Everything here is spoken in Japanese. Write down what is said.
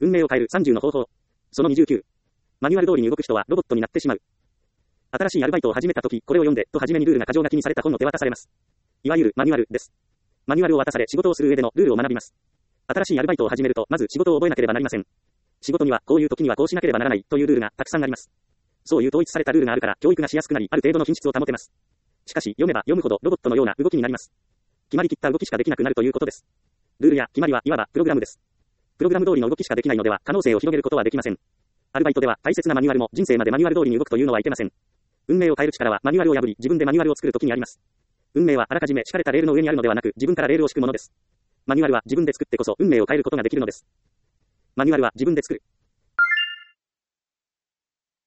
運命を変える30の方法。その29。マニュアル通りに動く人はロボットになってしまう。新しいアルバイトを始めたとき、これを読んで、と初めにルールが箇条書きにされた本を手渡されます。いわゆるマニュアルです。マニュアルを渡され仕事をする上でのルールを学びます。新しいアルバイトを始めると、まず仕事を覚えなければなりません。仕事にはこういう時にはこうしなければならないというルールがたくさんあります。そういう統一されたルールがあるから教育がしやすくなり、ある程度の品質を保てます。しかし、読めば読むほどロボットのような動きになります。決まりきった動きしかできなくなるということです。ルールや決まりはいわばプログラムです。プログラム通りの動きしかできないのでは可能性を広げることはできません。アルバイトでは大切なマニュアルも人生までマニュアル通りに動くというのはいけません。運命を変える力はマニュアルを破り自分でマニュアルを作るときにあります。運命はあらかじめ敷かれたレールの上にあるのではなく自分からレールを敷くものです。マニュアルは自分で作ってこそ運命を変えることができるのです。マニュアルは自分で作る。